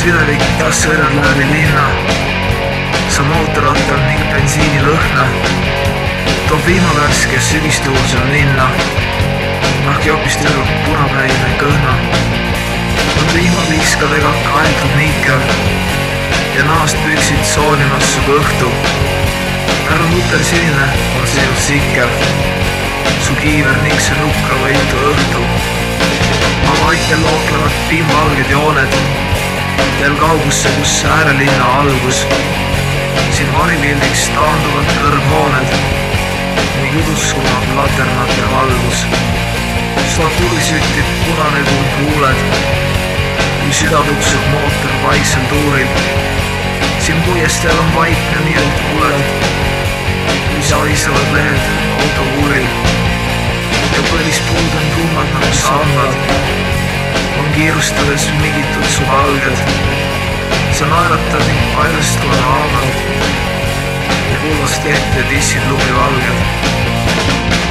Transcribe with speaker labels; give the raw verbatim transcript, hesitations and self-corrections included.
Speaker 1: südevik taas sõidad läbi linna. Sa mootorrattal ning bensiinilõhna toob vihmavärske sügistuulsel linna. Ahki hoopis tüdruk punapäine kõhna on vihmapiiskadega kaetud niikel ja naast püksid soolimas su kõhtu. Ära mutersinine on sinust sikker, su kiiver ning see nukra võitu õhtu. Ma vaikel looklevad piimvalged jooned teel kaugusse, kus äärelinna algus. Siin varipildiks taanduvad kõrghooned ning udus suunab laternate valgus. Seda tuli süttib punane kui kuuled, kui süda tuksub mootor vaiksel tuuril. Siin puiesteel on vaikne nii, et kuuled, kui saisevad lehed autokuuril ja põlispuud on tummad nagu sambad. On kiirustades migitud su valged. Sa naeratad ning paljastuvad haavad ja kuulvast ette tissid lumivalged.